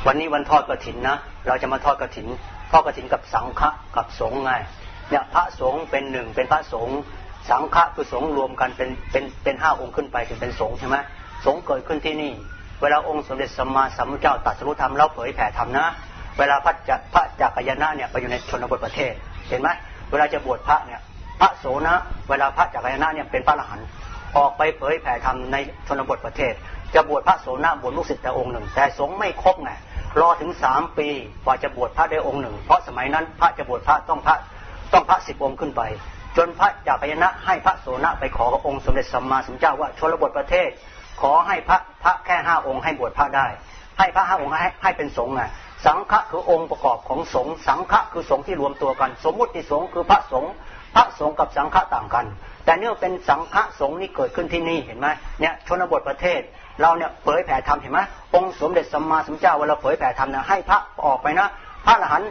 วันนี้วันทอดกฐินนะเราจะมาทอดกฐินกับสังฆะกับสงฆ์ไงเนี่ยพระสงฆ์เป็นหนึ่งเป็นพระสงฆ์สังฆะคือสงฆ์รวมกันเป็น5 องค์ขึ้นไปถึงเป็นสงฆ์ใช่ไหมสงฆ์เกิดขึ้นที่นี่เวลาองค์สมเด็จสัมมาสัมพุทธเจ้าตรัสรู้ธรรมแล้วเผยแผ่ธรรมนะเวลาพระจักรยานเนี่ยไปอยู่ในชนบทประเทศเห็นไหมเวลาจะบวชพระเนี่ยพระโสนะเวลาพระจักรยานเนี่ยเป็นพระอรหันต์ออกไปเผยแผ่ธรรมในชนบทประเทศจะบวชพระโสนะบวชลูกศิษย์แต่องค์หนึ่งแต่สงฆ์ไม่ครบไงรอถึง3 ปีกว่าจะบวชพระได้องค์หนึ่งเพราะสมัยนั้นพระจะบวชพระต้องพระ10 องค์ขึ้นไปจนพระจักรยานให้พระโสนะไปขอกับองค์สมเด็จสัมมาสัมพุทธเจ้าว่าชนบทประเทศขอให้พระแค่5 องค์ให้บวชพระได้ให้พระ5 องค์ให้เป็นสงฆ์ไงสังฆะคือองค์ประกอบของสงฆ์สังฆะคือสงฆ์ที่รวมตัวกันสมมุติสงฆ์คือพระสงฆ์กับสังฆะต่างกันแต่เนื่องเป็นสังฆะสงฆ์นี่เกิดขึ้นที่นี่เห็นไหมเนี่ยชนบทประเทศเราเนี่ยเผยแผ่ธรรมเห็นไหมองค์สมเด็จสัมมาสัมพุทธเจ้าเวลาเผยแผ่ธรรมนะให้พระออกไปนะพระอรหันต์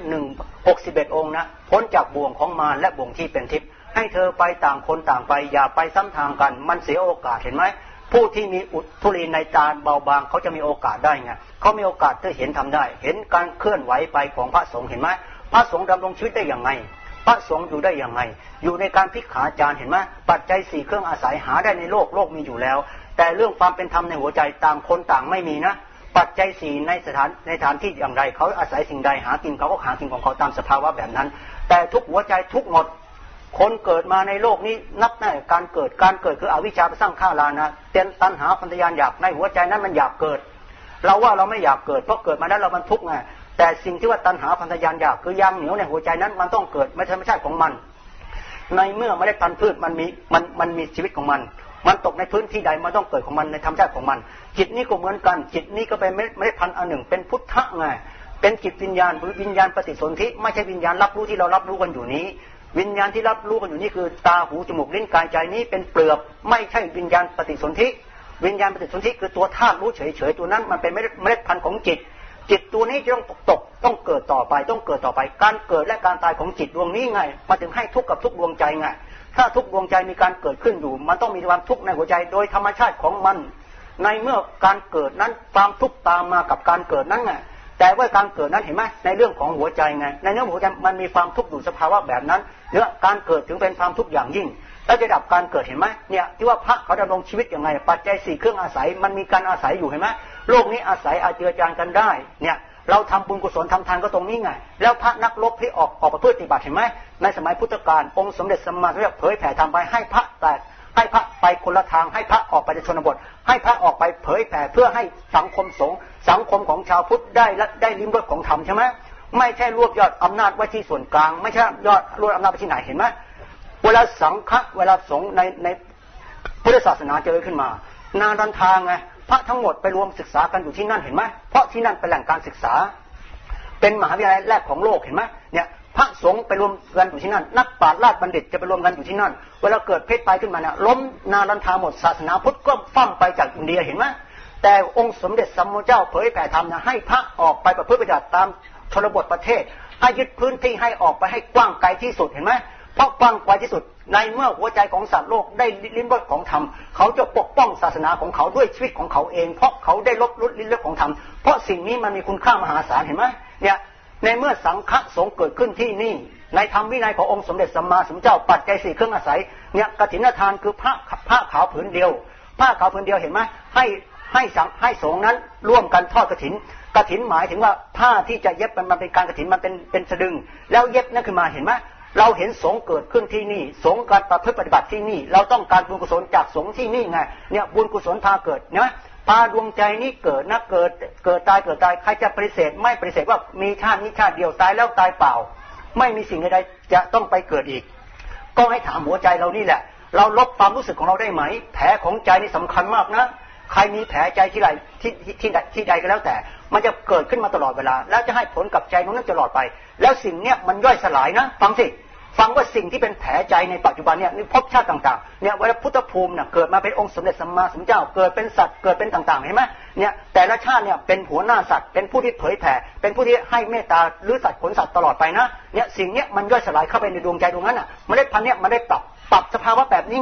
61 องค์นะพ้นจากบ่วงของมารและบ่วงที่เป็นทิพย์ให้เธอไปต่างคนต่างไปอย่าไปซ้ำทางกันมันเสียโอกาสเห็นไหมผู้ที่มีอุทุลีในตาเบาบางเขาจะมีโอกาสได้ไงเขามีโอกาสที่เห็นทำได้เห็นการเคลื่อนไหวไปของพระสงฆ์เห็นไหมพระสงฆ์ดำรงชีวิตได้อย่างไงพระสงฆ์อยู่ได้อย่างไงอยู่ในการพิกขาจารเห็นไหมปัจจัย4เครื่องอาศัยหาได้ในโลกมีอยู่แล้วแต่เรื่องความเป็นธรรมในหัวใจต่างคนต่างไม่มีนะปัจจัย4ในสถานที่อย่างไรเขาอาศัยสิ่งใดหากินเขาก็หากินของเขาตามสภาวะแบบนั้นแต่ทุกหัวใจทุกหมดคนเกิดมาในโลกนี้นับแน่การเกิดคืออวิชชาไปสร้างข้ารานะเต็มตัณหาปัญญาอยากในหัวใจนั้นมันอยากเกิดเราว่าเราไม่อยากเกิดเพราะเกิดมาแล้วเรามันทุกข์ไงแต่สิ่งที่ว่าตัณหาปัญญาอยากคือยางเหนียวในหัวใจนั้นมันต้องเกิดไม่ใช่ธรรมชาติของมันในเมื่อเมล็ดพันธุ์พืชมันมีชีวิตของมันตกในพื้นที่ใดมันต้องเกิดของมันในธรรมชาติของมันจิตนี้ก็เหมือนกันจิตนี้ก็เป็นเมล็ดพันธุ์อันหนึ่งเป็นพุทธะไงเป็นจิตวิญญาณหรือวิญญาณปฏิสนธิไม่ใช่วิญญาณรับรู้ที่เรารับรู้กันอยู่นี้วิญญาณที่รับรู้กันอยู่นี่คือตาหูจมูกลิ้นกายใจนี้เป็นเปลือกไม่ใช่วิญญาณปฏิสนธิวิญญาณปฏิสนธิคือตัวธาตุรู้เฉยๆตัวนั้นมันเป็นเมล็ดพันธุ์ของจิตตัวนี้จะต้องเกิดต่อไปการเกิดและการตายของจิตดวงนี้ไงมาถึงให้ทุกข์กับทุกดวงใจไงถ้าทุกดวงใจมีการเกิดขึ้นอยู่มันต้องมีความทุกข์ในหัวใจโดยธรรมชาติของมันในเมื่อการเกิดนั้นความทุกข์ตามมากับการเกิดนั้นไงแต่ว่าการเกิดนั้นเห็นไหมในเรื่องของหัวใจไงในเรื่องหัวใจมันมีความทุกข์อยู่สภาวะแบบนั้นเรื่องการเกิดถึงเป็นความทุกข์อย่างยิ่งแล้วจะดับการเกิดเห็นไหมเนี่ยที่ว่าพระเขาดำรงชีวิตยังไงปัจจัย4เครื่องอาศัยมันมีการอาศัยอยู่เห็นไหมโลกนี้อาศัยอาเจือจานกันได้เนี่ยเราทำบุญกุศลทำทานก็ตรงนี้ไงแล้วพระนักรบที่ออกปฏิบัติเห็นไหมในสมัยพุทธกาลองค์สมเด็จสัมมาสัมพุทธเจ้าเผยแผ่ธรรมไปให้พระไปคนละทางให้พระออกไปในชนบทให้พระออกไปเผยแผ่เพื่อให้สังคมสงฆ์สังคมของชาวพุทธได้ลิ้มรสของธรรมใช่ไหมไม่ใช่รวบยอดอำนาจไว้ที่ส่วนกลางไม่ใช่รวบอำนาจไปที่ไหนเห็นไหมเวลาสังฆะเวลาสงฆ์ในพุทธศาสนาเจอขึ้นมานารันทางไงพระทั้งหมดไปรวมศึกษากันอยู่ที่นั่นเห็นไหมเพราะที่นั่นเป็นแหล่งการศึกษาเป็นมหาวิทยาลัยแรกของโลกเห็นไหมเนี่ยพระสงฆ์ไปรวมกันอยู่ที่นั่นนักปราชญ์ราชบัณฑิตจะไปรวมกันอยู่ที่นั่นเวลาเกิดเพศภัยขึ้นมาเนี่ยล้มนารันทาหมดศาสนาพุทธก็ฟั่มไปจากอินเดียเห็นไหมแต่องค์สมเด็จสัมมาสัมพุทธเจ้าเผยแผ่ธรรมนะให้พระออกไปประพฤติปฏิบัติตามชนบทประเทศให้ยึดพื้นที่ให้ออกไปให้กว้างไกลที่สุดเห็นไหมเพราะกว้างไกลที่สุดในเมื่อหัวใจของสัตว์โลกได้ลิ้มรสของธรรมเขาจะปกป้องศาสนาของเขาด้วยชีวิตของเขาเองเพราะเขาได้ลิ้มรสของธรรมเพราะสิ่งนี้มันมีคุณค่ามหาศาลเห็นไหมเนี่ยในเมื่อสังฆสงฆ์เกิดขึ้นที่นี่ในธรรมวินัยขององค์สมเด็จสัมมาสัมพุทธเจ้าปัจจัย4เครื่องอาศัยเนี่ยกฐินทานคือผ้าขาวผืนเดียวผ้าขาวผืนเดียวเห็นไหมให้สงฆ์นั้นร่วมกันทอดกฐินหมายถึงว่าผ้าที่จะเย็บมันเป็นการกฐินมันเป็นสะดึงแล้วเย็บนั่นคือมาเห็นไหมเราเห็นสงฆ์เกิดขึ้นที่นี่สงฆ์การประพฤติปฏิบัติที่นี่เราต้องการบุญกุศลจากสงฆ์ที่นี่ไงเนี่ยบุญกุศลพาเกิดนะพาดวงใจนี้เกิดนะเกิดตายใครจะปฏิเสธไม่ปฏิเสธว่ามีชาตินี้ชาติเดียวตายแล้วตายเปล่าไม่มีสิ่งใดจะต้องไปเกิดอีกก็ให้ถามหัวใจเรานี่แหละเราลบความรู้สึกของเราได้ไหมแผลของใจนี่สำคัญมากนะใครมีแผลใจที่ใดที่ใดก็แล้วแต่มันจะเกิดขึ้นมาตลอดเวลาแล้วจะให้ผลกับใจนั้นตลอดไปแล้วสิ่งเนี้ยมันย่อยสลายนะฟังว่าสิ่งที่เป็นแผลใจในปัจจุบันเนี่ยภพชาติต่างๆเนี่ยเวลาพุทธภูมิเนี่ยเกิดมาเป็นองค์สมเด็จสัมมาสัมพุทธเจ้าเกิดเป็นสัตว์เกิดเป็นต่างๆเห็นไหมเนี่ยแต่ละชาติเนี่ยเป็นหัวหน้าสัตว์เป็นผู้ที่เผยแผ่เป็นผู้ที่ให้เมตตาหรือสัตว์ผลสัตว์ตลอดไปนะเนี่ยสิ่งเนี้ยมันย่อยสลายเข้าไปในดวงใจดวงนั้นอ่ะเมล็ดพันธุ์เนี่ยมันได้ปรับสภาวะแบบนี้ไง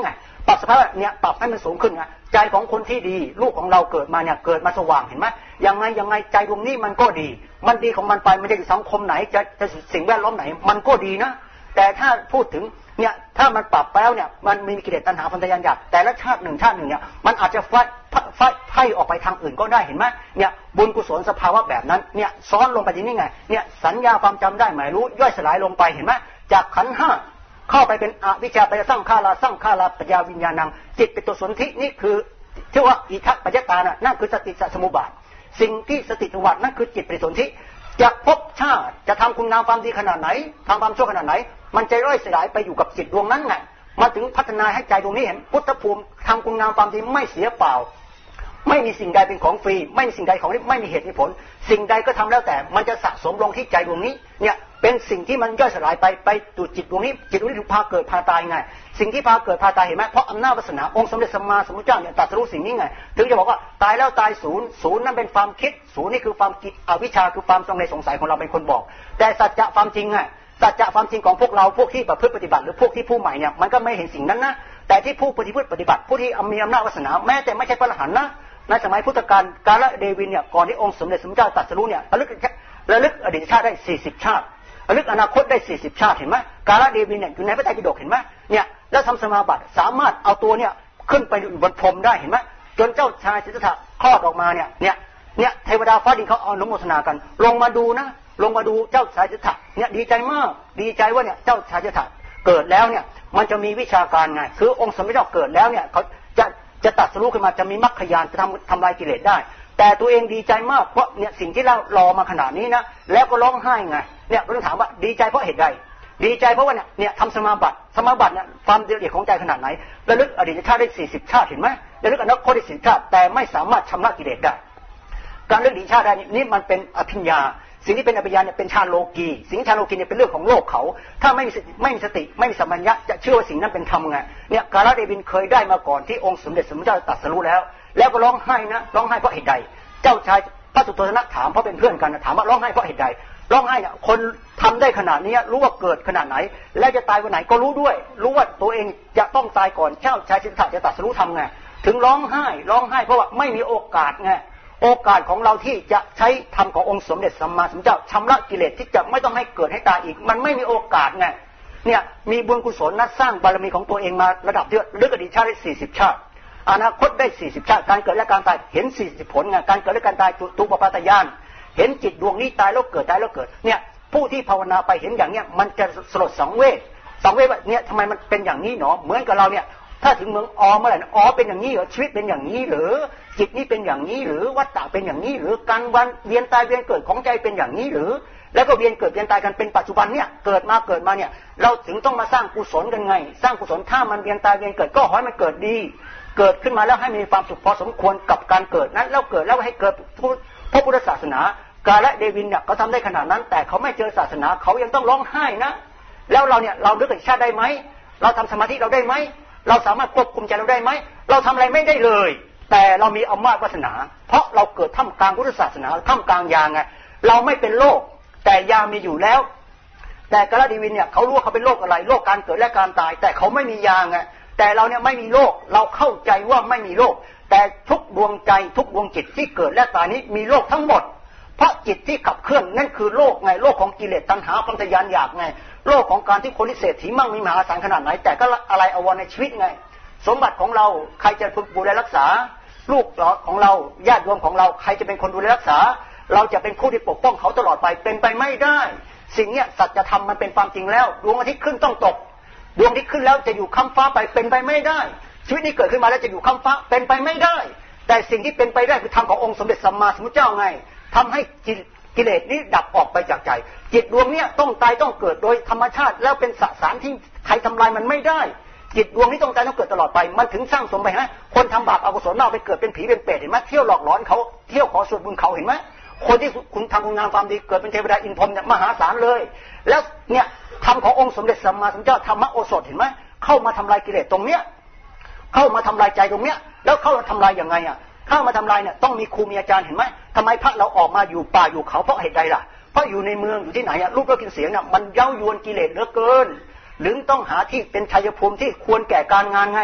ปรับสภาวะเนี่ยปรับให้มันสูงขึ้นไงใจของคนที่ดีลูกของเราเกิดมาเนี่ยเกิดมาสว่างเห็นไหมยังไงใจดวงนี้มันก็ดีมันดีของมันไปไม่ได้สังคมไหนจะสิ่งแวดล้อมไหนมันก็ดีนะแต่ถ้าพูดถึงเนี่ยถ้ามันปรับไปแล้วเนี่ยมันมีกิเลสตัณหาพันธยานอยากแต่ละชาติหนึ่งเนี่ยมันอาจจะไฟออกไปทางอื่นก็ได้เห็นไหมเนี่ยบุญกุศลสภาวะแบบนั้นเนี่ยซ้อนลงไปที่นี่ไงเนี่ยสัญญาความจำได้หมายรู้ย่อยสลายลงไปเห็นไหมจากขันธ์ห้าเข้าไปเป็นอวิชชาไปสร้างฆาราปัญญาวิญญาณังจิตเป็นตัวสนธินี่คือที่ว่าอิทัปปัจจตานะนั่นคือสติสมุปบาทสิ่งที่สติสมุปบาทนั่นคือจิตเป็นสนธิจะพบชาติจะทำคุณงามความดีขนาดไหนทำความชั่วขนาดไหนมันจะย่อยสลายไปอยู่กับจิตดวงนั้นไงมาถึงพัฒนาให้ใจดวงนี้เห็นพุทธภูมิทำคุณงามความดีไม่เสียเปล่าไม่มีสิ่งใดเป็นของฟรีไม่มีสิ่งใดของนี้ไม่มีเหตุมีผลสิ่งใดก็ทำแล้วแต่มันจะสะสมลงที่ใจดวงนี้เนี่ยเป็นสิ่งที่มันย่อยสลายไปสู่จิตดวงนี้จิตดวงนี้ถูกพาเกิดพาตายไงสิ่งที่พาเกิดพาตายเห็นไหมเพราะอำนาจวาสนาองค์สมเด็จสัมมาสัมพุทธเจ้าเนี่ยตรัสรู้สิ่งนี้ไงถึงจะบอกว่าตายแล้วตายศูนย์นั่นเป็นความคิดศูนย์นี่คือความคิดอวิชชาคือความสงสัยของเราเป็นคนบอกแต่สัจจะความจริงไงสัจจะความจริงของพวกเราพวกที่ประพฤติปฏิบัติหรือพวกที่ผู้ใหม่เนี่ยมันก็ไม่เห็นสิ่งนั้นนะแต่ที่ผู้ปฏิบัติผู้ที่มีอำนาจวาสนาแม้แต่ไม่ใช่พระอรหันต์นะในสมัยพุทธกาลกาลเดวินเนี่ยก่อนที่องค์สมเด็จสมเด็จเจ้าตรัสรู้เนี่ยระลึกอดีตชาติได้40ชาติระลึกอนาคตได้40ชาติเห็นไหมกาลเดวินเนี่ยอยู่ในพระไตรปิฎกเห็นไหมเนี่ยแล้วทำสมาบัติสามารถเอาตัวเนี่ยขึ้นไปอยู่บนพรหมได้เห็นไหมจนเจ้าชายสิทธัตถะคลอดออกมาเนี่ยเทวดาฟ้าดินเขาเอาอนุโมทนากันลงมาดูเจ้าชายสิทธัตถะเนี่ยดีใจมากดีใจว่าเนี่ยเจ้าชายสิทธัตถะเกิดแล้วเนี่ยมันจะมีวิชาการไงคือองค์สมเด็จเจ้าเกิดแล้วเนี่ยเขาจะตัดสู้ขึ้นมาจะมีมรรคญาณจะทำลายกิเลสได้แต่ตัวเองดีใจมากเพราะเนี่ยสิ่งที่เรารอมาขนาดนี้นะแล้วก็ร้องไห้ไงเนี่ยเราต้องถามว่าดีใจเพราะเหตุใดดีใจเพราะว่าเนี่ยทำสมาบัติเนี่ยความละเอียดของใจขนาดไหนระลึกอดีตชาติได้40ชาติเห็นไหมระลึกอนาคตได้40ชาติแต่ไม่สามารถชำระกิเลสได้การระลึกอดีตชาติได้นี่มันเป็นอภิญญาสิ่งที่เป็นอภิญญาเนี่ยเป็นฌานโลกีสิ่งฌานโลกีเนี่ยเป็นเรื่องของโลกเขาถ้าไม่มีสติไม่มีสัมปัญญะจะเชื่อว่าสิ่งนั้นเป็นธรรมไงเนี่ยกาลเดวินเคยได้มาก่อนที่องค์สมเด็จสมเด็จเจ้าตรัสรู้แล้วก็ร้องไห้นะร้องไห้เพราะเหตุใดเจ้าชายพระสุโธทนะถามเพราะเป็นเพื่อนกันถามว่าร้องไห้เพราะเหตุใดร้องไห้เนี่ยคนทำได้ขนาดนี้รู้ว่าเกิดขนาดไหนและจะตายวันไหนก็รู้ด้วยรู้ว่าตัวเองจะต้องตายก่อนเจ้าชายสิทธัตถะจะตรัสรู้ทำไงถึงร้องไห้เพราะว่าไม่มีโอกาสไงโอกาสของเราที่จะใช้ธรรมขององค์สมเด็จสัมมาสัมพุทธเจ้าชำระกิเลสที่จะไม่ต้องให้เกิดให้ตายอีกมันไม่มีโอกาสไงเนี่ยมีบุญกุศลนัดสร้างบารมีของตัวเองมาระดับเยอะลึกอดีตชาติได้40ชาติอนาคตได้40ชาติการเกิดและการตายเห็น40ผลไงการเกิดและการตายทุกปปาตญาณเห็นจิตดวงนี้ตายแล้วเกิดเนี่ยผู้ที่ภาวนาไปเห็นอย่างเนี้ยมันจะสลดสังเวชว่าเนี่ยทำไมมันเป็นอย่างนี้หนอเหมือนกับเราเนี่ยถ้าถึงเมืองเมื่อไหร่เป็นอย่างนี้เหรอชีวิตเป็นอย่างนี้หรือจิตนี้เป็นอย่างนี้หรือวัฏฏะเป็นอย่างนี้หรือการวันเวียนตายเวียนเกิดของใจเป็นอย่างนี้หรือแล้วก็เวียนเกิดเวียนตายกันเป็นปัจจุบันเนี่ยเกิดมาเนี่ยเราถึงต้องมาสร้างกุศลกันไงสร้างกุศลถ้ามันเวียนตายเวียนเกิดก็ขอให้มันเกิดดีเกิดขึ้นมาแล้วให้มีความสุขพอสมควรกับการเกิดนั้นแล้วเกิดแล้วให้เกิดพระพุทธศาสนากาลเดวินเนี่ยเขาทำได้ขนาดนั้นแต่เขาไม่เจอศาสนาเขายังต้องร้องไห้นะแล้วเราเนี่ยเราลึกถึงชาติได้ไหมเราทำสมาธิเราได้ไหมเราสามารถควบคุมใจเราได้ไหมเราทำอะไรไม่ได้เลยแต่เรามีอำนาจวาสนาเพราะเราเกิดท่ามกลางพุทธศาสนาท่ามกลางยาไงเราไม่เป็นโลกแต่ยามีอยู่แล้วแต่กาลเดวินเนี่ยเขารู้ว่าเขาเป็นโรคอะไรโรคการเกิดและการตายแต่เขาไม่มียาไงแต่เราเนี่ยไม่มีโรคเราเข้าใจว่าไม่มีโรคแต่ทุกดวงใจทุกดวงจิตที่เกิดและตายนี้มีโรคทั้งหมดเพราะจิตที่ขับเคลื่อนนั่นคือโลกไงโลกของกิเลสตัณหาความทะยานอยากไงโลกของการที่คนที่เศรษฐีมั่งมีมหาศาลขนาดไหนแต่ก็อะไรอววรในชีวิตไงสมบัติของเราใครจะดูแลรักษาลูกของเราญาติโยมของเราใครจะเป็นคนดูแลรักษาเราจะเป็นผู้ที่ปกป้องเขาตลอดไปเป็นไปไม่ได้สิ่งเนี้ยสัจธรรมมันเป็นความจริงแล้วดวงอาทิตย์ขึ้นต้องตกดวงอาทิตย์ขึ้นแล้วจะอยู่ค้ำฟ้าไปเป็นไปไม่ได้ชีวิตนี้เกิดขึ้นมาแล้วจะอยู่ค้ำฟ้าเป็นไปไม่ได้แต่สิ่งที่เป็นไปได้คือธรรมขององค์สมเด็จสัมมาสัมพุทธเจ้าไงทำให้กิเลสนี้ดับออกไปจากใจจิตดวงเนี้ยต้องตายต้องเกิดโดยธรรมชาติแล้วเป็นสสารที่ใครทำลายมันไม่ได้จิตดวงนี้ต้องตายต้องเกิดตลอดไปมันถึงสร้างสมไปฮะคนทำบาปอกุศลเน่าไปเกิดเป็นผีเป็นเปรตเห็นไหมเที่ยวหลอกหลอนเขาเที่ยวขอส่วนบุญเขาเห็นไหมคนที่คุณทำคุณงามความดีเกิดเป็นเทวดาอินพรหมเนี่ยมหาศาลเลยแล้วเนี่ยธรรมขององค์สมเด็จสัมมาสัมพุทธเจ้าธรรมโอสถเห็นไหมเข้ามาทำลายกิเลสตรงเนี้ยเข้ามาทำลายใจตรงเนี้ยแล้วเข้ามาทำลายยังไงอ่ะเข้ามาทำลายเนี่ยต้องมีครูมีอาจารย์เห็นไหมทำไมพระเราออกมาอยู่ป่าอยู่เขาเพราะเหตุใดล่ะเพราะอยู่ในเมืองอยู่ที่ไหนอ่ะรูปรสกลิ่นเสียงเนี่ยมันเย้ายวนกิเลสเหลือเกินหรือต้องหาที่เป็นชัยภูมิที่ควรแก่การงานไง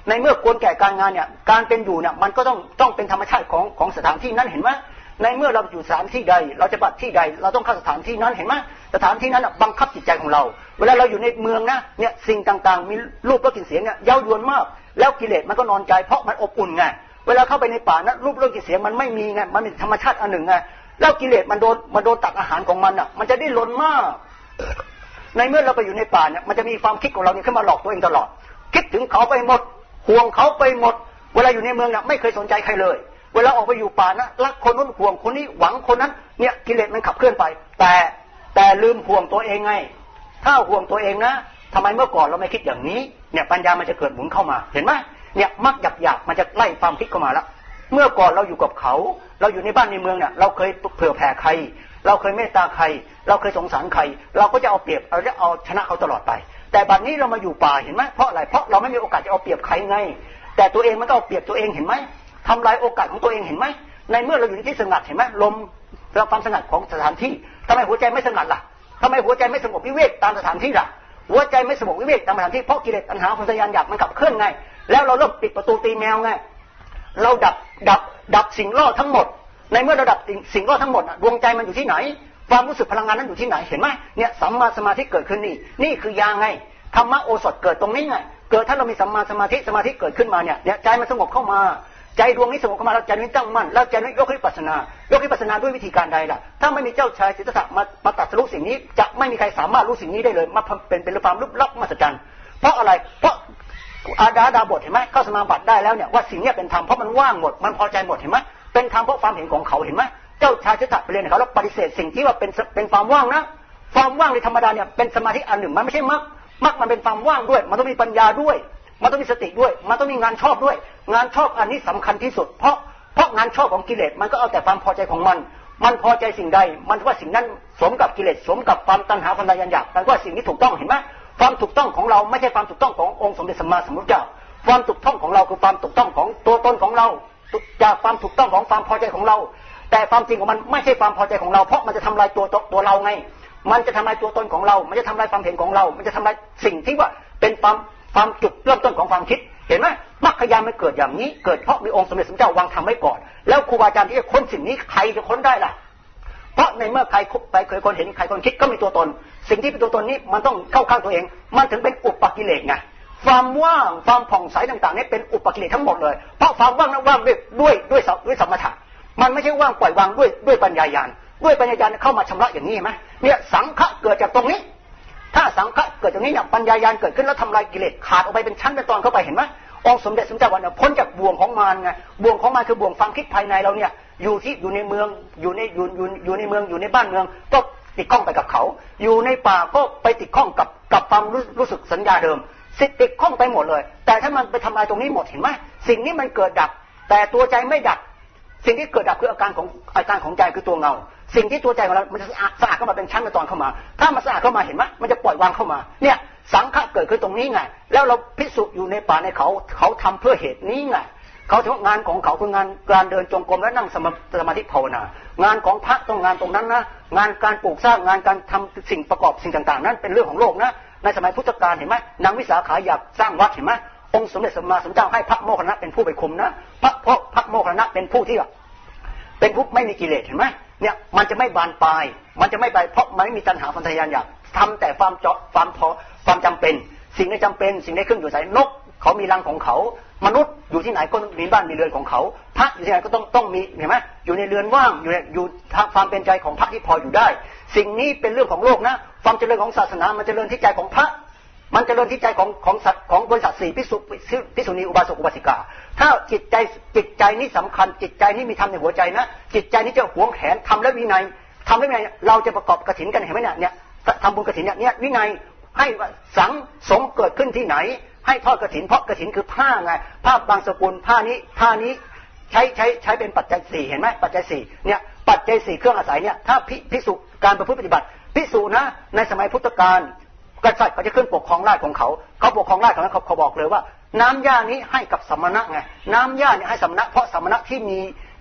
ในเมื่อควรแก่การงานเนี่ยการเป็นอยู่เนี่ยมันก็ต้องเป็นธรรมชาติของสถานที่นั้นเห็นไหมในเมื่อเราอยู่สถานที่ใดเราจะบัดที่ใดเราต้องเข้าสถานที่นั้นเห็นไหมสถานที่นั้นบังคับจิตใจของเราเวลาเราอยู่ในเมืองนะเนี่ยสิ่งต่างๆมีรูปรสกลิ่นเสียงเนี่ยเย้ายวนมากแล้วกิเลสมันก็นอนใจเพราะมันอบอุ่นไงเวลาเข้าไปในป่านะรูปรสกลิ่นเสียงมันไม่มีไงมันเป็นธรรมชาติอันหนึ่งไงแล้วกิเลสมันโดนตัดอาหารของมันอ่ะมันจะได้ล้นมากในเมื่อเราไปอยู่ในป่าเนี่ยมันจะมีความคิดของเราเนี่ยขึ้นมาหลอกตัวเองตลอดคิดถึงเขาไปหมดห่วงเขาไปหมดเวลาอยู่ในเมืองเนี่ยไม่เคยสนใจใครเลยเวลาออกไปอยู่ป่านะรักคนนู้นห่วงคนนี้หวังคนนั้นเนี่ยกิเลสมันขับเคลื่อนไปแต่ลืมห่วงตัวเองไงถ้าห่วงตัวเองนะทำไมเมื่อก่อนเราไม่คิดอย่างนี้เนี่ยปัญญามันจะเกิดหมุนเข้ามาเห็นไหมเนี่ยมักหยาบมันจะไล่ความคิดเข้ามาแล้วเมื่อก่อนเราอยู่กับเขาเราอยู่ในบ้านในเมืองเนี่ยเราเคยเผื่อแผ่ใครเราเคยเมตตาใครเราเคยสงสารใครเราก็จะเอาเปรียบเราจะเอาชนะเขาตลอดไปแต่บัดนี้เรามาอยู่ป่าเห็นไหมเพราะอะไรเพราะเราไม่มีโอกาสจะเอาเปรียบใครไงแต่ตัวเองมันก็เอาเปรียบตัวเองเห็นไหมทำลายโอกาสของตัวเองเห็นไหมในเมื่อเราอยู่ในที่สงัดเห็นไหมลมเราความสงัดของสถานที่ทำไมหัวใจไม่สงัดล่ะทำไมหัวใจไม่สงบวิเวกตามสถานที่ล่ะหัวใจไม่สงบวิเวกตามสถานที่เพราะกิเลสตัณหาความทะยานอยากมันขับเคลื่อนไงแล้วเราเริ่มปิดประตูตีแมวไงเราดับสิ่งล่อทั้งหมดในเมื่อเราดับสิ่งล่อทั้งหมดดวงใจมันอยู่ที่ไหนความรู้สึกพลังงานนั้นอยู่ที่ไหนเห็นไหมเนี่ยสัมมาสมาธิเกิดขึ้นนี่คือยาไงธรรมะโอสถเกิดตรงนี้ไงเกิดถ้าเรามีสัมมาสมาธิเกิดขึ้นมาเนี่ยใจมันสงบเข้ามาใจดวงนี้สงบเข้ามาแล้วใจนี้ตั้งมั่นแล้วใจนี้ยกวิปัสสนาด้วยวิธีการใดล่ะถ้าไม่มีเจ้าชายสิทธัตถะมาตรัสรู้สิ่งนี้จะไม่มีใครสามารถรู้สิ่งนี้ได้เลยมาเป็นความลึกลับมหัศจรรย์เพราะอะไรเพราะอาดาบทเห็นไหมเข้าสมาบัติได้แล้วเนี่ยว่าสิ่งนี้เป็นธรรมเพราะมันว่างหมดมันพอใจหมดเห็นไหมเป็นธรรมเพราะความเห็นของเขาเห็นไหมเจ้าชายสิทธัตถะไปเรียนเขาแล้วปฏิเสธสิ่งที่ว่าเป็นความว่างนะความว่างในธรรมดาเนี่ยเป็นสมาธิอันหนึ่งมันไม่ใช่มรรคมันเป็นความว่างด้วยมันต้องมีปัญญาด้วยมันต้องมีสติด้วยมันต้องมีงานชอบด้วยงานชอบอันนี้สำคัญที่สุดเพราะงานชอบของกิเลสมันก็เอาแต่ความพอใจของมันพอใจสิ่งใดมันว่าสิ่งนั้นสมกับกิเลสสมกับความตัณหาความทะยานอยากมันว่าสิ่งนี้ถูกต้องเห็นไหมความถูกต้องของเราไม่ใช่ความถูกต้องขององค์สมเด็จสัมมาสัมพุทธเจ้าความถูกต้องของเราคือความถูกต้องของตัวตนของเราจากความถูกต้องของความพอใจของเราแต่ความจริงของมันไม่ใช่ความพอใจของเราเพราะมันจะทำลายตัวเราไงมันจะทำลายตัวตนของเรามันจะทำลายความเห็นของเรามันจะทำลายสิ่งที่ว่าเป็นความจุดเริ่มต้นของความคิดเห็นไหมมรรคญาณมันเกิดอย่างนี้เกิดเพราะมีองค์สมเด็จสัมมาสัมพุทธเจ้าวางธรรมไว้ก่อนแล้วครูบาอาจารย์ที่จะค้นสิ่งนี้ใครจะค้นได้ล่ะเพราะในเมื่อใครเคยคนเห็นใครคนคิดก็มีตัวตนสิ่งที่เป็นตัวตนนี้มันต้องเข้าข้างตัวเองมันถึงเป็นอุปกิเลสไงความว่างความผ่องใสต่างๆนี้เป็นอุปกิเลสทั้งหมดเลยเพราะความว่างนั้นว่างด้วยสมถะมันไม่ใช่ว่างปล่อยวางด้วยปัญญาญาณด้วยปัญญาญาณเข้ามาชำระอย่างนี้ไหมเนี่ยสังขะเกิดจากตรงนี้ถ้าสังขะเกิดจากนี้เนี่ยปัญญาญาณเกิดขึ้นแล้วทำลายกิเลสขาดออกไปเป็นชั้นเป็นตอนเข้าไปเห็นไหมองค์สมเด็จสัมมาสัมพุทธเจ้าพ้นจากบ่วงของมารไงบ่วงของมารคือบ่วงความคิดภายในเราเนี่ยอยู่ในเมืองอยู่ในเมืองอยู่ในบ้านเมืองก็ติดข้องไปกับเขาอยู่ในป่าก็ไปติดข้องกับความรู้สึกสัญญาเดิมติดข้องไปหมดเลยแต่ถ้ามันไปทำลายตรงนี้หมดเห็นไหมสิ่งนี้มันเกิดดับแต่ตัวใจไม่ดับสิ่งที่เกิดดับคืออาการของใจคือตัวเงาสิ่งที่ตัวใจของเรามันจะสะอาดเข้ามาเป็นชั้นเป็นตอนเข้ามาถ้ามันสะอาดเข้ามาเห็นไหมมันจะปล่อยวางเข้ามาเนี่ยสังขะเกิดขึ้นตรงนี้ไงแล้วเราพิสูจน์อยู่ในป่าในเขาทำเพื่อเหตุนี้ไงเขาทำงานของเขาคืองานการเดินจงกรมและนั่งสมาธิภาวนางานของพระต้องงานตรงนั้นนะงานการปลูกสร้างงานการทำสิ่งประกอบสิ่งต่างๆนั้นเป็นเรื่องของโลกนะในสมัยพุทธกาลเห็นไหมนางวิสาขาอยากสร้างวัดเห็นไหมองค์สมเด็จสัมมาสัมพุทธเจ้าให้พระโมคคัลลานะเป็นผู้ไปคุมนะเพราะพระโมคคัลลานะเป็นผู้ที่เป็นผู้ไม่มีกิเลสเห็นไหมเนี่ยมันจะไม่บานปลายมันจะไม่ไปเพราะมันไม่มีตัณหาความทะยานอยากทำแต่ความจำเป็นสิ่งที่จำเป็นสิ่งที่ขึ้นอยู่ใส่นกเขามีรังของเขามนุษย์อยู่ที่ไหนก็มีบ้านมีเรือนของเขาพระอยู่ที่ไหนก็ต้องมีเห็นไหมอยู่ในเรือนว่างอยู่ทางความเป็นใจของพระที่พออยู่ได้สิ่งนี้เป็นเรื่องของโลกนะความเจริญของศาสนามันเจริญที่ใจของพระมันเจริญที่ใจของบริษัท4ภิกษุณีอุบาสกอุบาสิกาถ้าจิตใจนี้สำคัญจิตใจนี้มีธรรมในหัวใจนะจิตใจนี้จะหวงแหนทำและวินัยเราจะประกอบกฐินกันเห็นไหมเนี่ยทำบุญกฐินเนี่ยวินัยให้สังสงเกิดขึ้นที่ไหนให้ทอดกฐินเพราะกฐินคือผ้าไงผ้าบางสกุลผ้านี้ใช้เป็นปัจจัย4เห็นไหมปัจจัย4เนี่ยปัจจัย4เครื่องอาศัยเนี่ยถ้าภิกษุการประพฤติปฏิบัติภิกษุนะในสมัยพุทธกาลกษัตริย์เขาจะขึ้นปกครองราชย์ของเขาปกครองราชย์ของเขาบอกเลยว่าน้ำหญ้านี้ให้กับสมณะไงน้ำหญ้าเนี่ยให้สมณะเพราะสมณะที่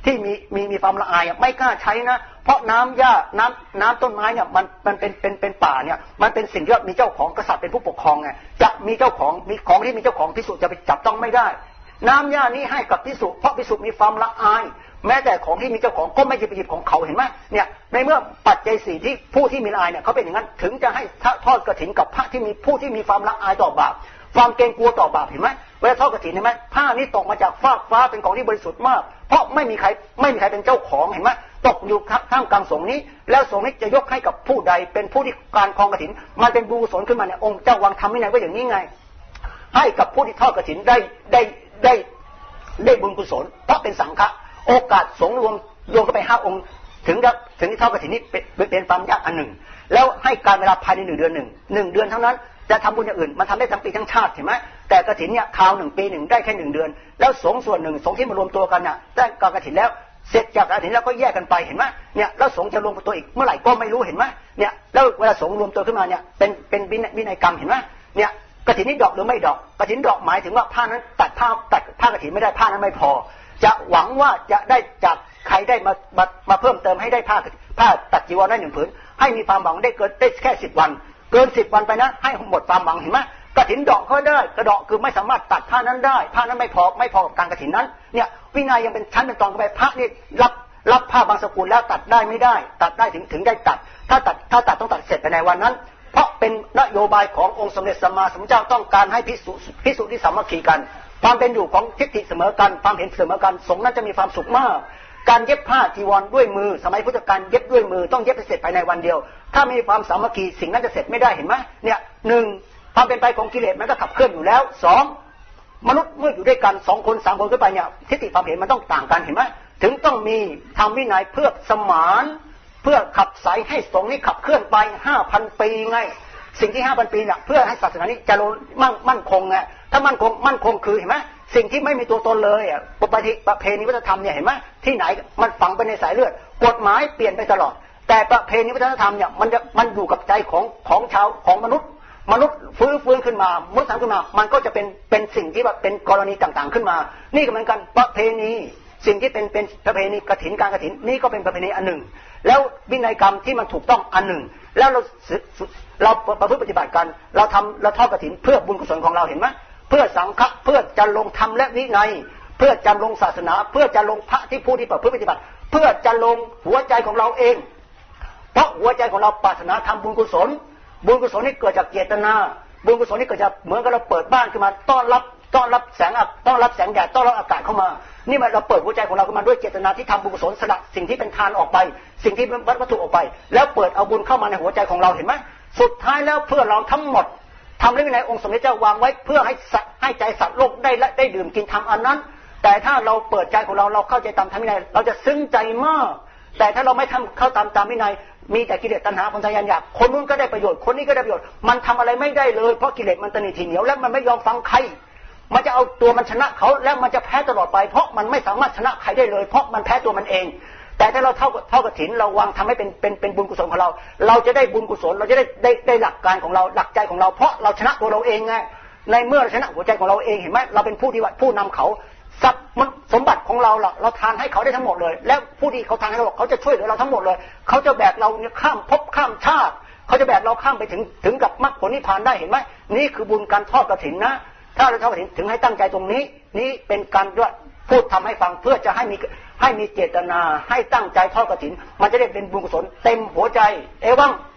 ที่มีความละอายไม่กล้าใช้นะเพราะน้ำหญ้าน้ำต้นไม้เนี่ยมันเป็นป่าเนี่ยมันเป็นสิ่งที่มีเจ้าของกษัตริย์เป็นผู้ปกครองไงจะมีเจ้าของมีของที่มีเจ้าของภิกษุจะไปจับต้องไม่ได้น้ำหญ้านี้ให้กับภิกษุเพราะภิกษุมีความละอายแม้แต่ของที่มีเจ้าของก็ไม่จะไปหยิบของเขาเห็นไหมเนี่ยในเมื่อปัจจัย4ที่ผู้ที่มีละอายเนี่ยเขาเป็นอย่างนั้นถึงจะให้ทอดกฐินกับพระที่มีผู้ที่มีความละอายต่อบาปความเกรงกลัวต่อบาปเห็นไหมเวลาทอดกฐินเห็นไหมผ้านี้ตกมาจากฟากฟ้าเป็นของที่บริสุทธิ์มากเพราะไม่มีใครเป็นเจ้าของเห็นไหมตกอยู่ท่ามกลางสงฆ์นี้แล้วสงฆ์นี้จะยกให้กับผู้ใดเป็นผู้ที่การครองกฐินมันเป็นบุญกุศลขึ้นมาเนี่ยองค์เจ้าวางทำวินัยไว้อย่างนี้ไงให้กับผู้ที่ทอดกฐินได้บุญกุศลเพราะเป็นสังฆะโอกาสสงฆ์รวมเข้าไป5 องค์ถึงที่ทอดกฐินนี้เป็นความยากอันหนึ่งแล้วให้การเวลาภายใน1 เดือน1 เดือนเท่านั้นจะทำบุญอย่างอื่นมันทำได้ทั้งปีทั้งชาติเห็นไหมแต่กฐินเนี่ยคราว1 ปี 1ได้แค่1 เดือนแล้วสงฆ์ส่วนหนึ่งสงฆ์ที่มารวมตัวกันเนี่ยได้การกฐินแล้วเสร็จจากกฐินแล้วก็แยกกันไปเห็นไหมเนี่ยแล้วสงฆ์จะรวมตัวอีกเมื่อไหร่ก็ไม่รู้เห็นไหมเนี่ยแล้วเวลาสงฆ์รวมตัวขึ้นมาเนี่ยเป็นวินัยกรรมเห็นไหมเนี่ยกฐินนี้ดอกหรือไม่ดอกกฐินดอกหมายถึงว่าผ้านั้นตัดผ้ากฐินไม่ได้ผ้านั้นไม่พอจะหวังว่าจะได้จากใครได้มาเพิ่มเติมให้ได้ผ้าตัดจีวรได้1 ผืนให้มีความหวังได้เกินได้แค่10 วันเกิน10 วันไปนะให้หมดความหวังเห็นไหมกฐินดอกก็ได้กระดอกคือไม่สามารถตัดผ้านั้นได้ผ้านั้นไม่พอกับการกฐินนั้นเนี่ยวินัยยังเป็นชั้นเป็นตอนกันไปพระนี่รับผ้าบางสกุลแล้วตัดได้ไม่ได้ตัดได้ถึงได้ตัดถ้าตัดต้องตัดเสร็จภายในวันนั้นเพราะเป็นนโยบายขององค์สมเด็จสัมมาสัมพุทธเจ้าต้องการให้ภิกษุที่สามัคคีกันความเป็นอยู่ของทิฏฐิเสมอกันความเห็นเสมอกันสงฆ์นั้นจะมีความสุขมากการเย็บผ้าจีวรด้วยมือสมัยพุทธกาลเย็บด้วยมือต้องเย็บให้เสร็จภายในวันเดียวถ้าไม่มีความสามัคคีสิ่งนั้นจะเสร็จไม่ได้เห็นไหมเนี่ย1ความเป็นไปของกิเลสมันก็ขับเคลื่อนอยู่แล้ว2มนุษย์เมื่ออยู่ด้วยกัน2 คน 3 คนขึ้นไปเนี่ยทิฏฐิความเห็นมันต้องต่างกันเห็นไหมถึงต้องมีทำวินัยเพื่อสมานเพื่อขับสายให้สงฆ์นี้ขับเคลื่อนไป 5,000 ปีไงสิ่งที่ 5,000 ปีเนี่ยเพื่อให้ศาสนานี้เจริญมั่นคงไงถ้ามั่นคงคือเห็นไหมสิ่งที่ไม่มีตัวตนเลยอ่ะประเพณีวัฒนธรรมเนี่ยเห็นไหมที่ไหนมันฝังไปในสายเลือดกฎหมายเปลี่ยนไปตลอดแต่ประเพณีวัฒนธรรมเนี่ยมันอยู่กับใจของชาวของมนุษย์ฟื้นขึ้นมามุสลิมขึ้นมามันก็จะเป็นสิ่งที่ว่าเป็นกรณีต่างๆขึ้นมานี่ก็เหมือนกันประเพณีสิ่งที่เป็นประเพณีกฐินการกฐินนี่ก็เป็นประเพณีอันหนึ่งแล้ววินัยกรรมที่มันถูกต้องอันหนึ่งแล้วเราประพฤติปฏิบัติกันเราทอดกฐินเพื่อบุญกุศลของเราเห็นไหมเพื่อสังฆะเพื่อจะลงธรรมและวินัยเพื่อจะลงศาสนาเพื่อจะลงพระที่ผู้ที่ประพฤติปฏิบัติเพื่อจะลงหัวใจของเราเองเพราะหัวใจของเราปรารถนาทำบุญกุศลนี่เกิดจากเจตนาบุญกุศลนี่เกิดจากเหมือนกับเราเปิดบ้านขึ้นมาต้อนรับแสงแดดต้อนรับอากาศเข้ามานี่มันเราเปิดหัวใจของเราขึ้นมาด้วยเจตนาที่ทำบุญกุศลสละสิ่งที่เป็นทานออกไปสิ่งที่เป็นวัตถุออกไปแล้วเปิดเอาบุญเข้ามาในหัวใจของเราเห็นไหมสุดท้ายแล้วเพื่อเราทั้งหมดทำเรื่องในองค์สมเด็จเจ้าวางไว้เพื่อให้ใจสัตว์โลกได้ดื่มกินทำอันนั้นแต่ถ้าเราเปิดใจของเราเข้าใจตามธรรมวินัยเราจะซึ้งใจมากแต่ถ้าเราไม่ทำเข้าตามวินัยมีแต่กิเลสตัณหาความทะยานอยากคนนู้นก็ได้ประโยชน์คนนี้ก็ได้ประโยชน์มันทำอะไรไม่ได้เลยเพราะกิเลสมันตนีทีเหนียวและมันไม่ยอมฟังใครมันจะเอาตัวมันชนะเขาแล้วมันจะแพ้ตลอดไปเพราะมันไม่สามารถชนะใครได้เลยเพราะมันแพ้ตัวมันเองแต่ถ้าเราเท่ากฐินเราวางทำให้เป็นบุญกุศลของเราจะได้บุญกุศลเราจะได้หลักการของเราหลักใจของเราเพราะเราชนะตัวเราเองไงในเมื่อเราชนะหัวใจของเราเองเห็นไหมเราเป็นผู้ที่ผู้นำเขาทรัพย์สมบัติของเราเราทานให้เขาได้ทั้งหมดเลยแล้วผู้ที่เขาทานให้เราเขาจะช่วยเหลือเราทั้งหมดเลยเขาจะแบกเราข้ามภพข้ามชาติเขาจะแบกเราข้ามไปถึงกับมรรคผลนิพพานได้เห็นไหมนี่คือบุญการทอดกฐินนะถ้าเราทอดกฐินถึงให้ตั้งใจตรงนี้นี่เป็นการด้วยพูดทำให้ฟังเพื่อจะให้มีเจตนาให้ตั้งใจทอดกฐินมันจะได้เป็นบุญกุศลเต็มหัวใจเอวัง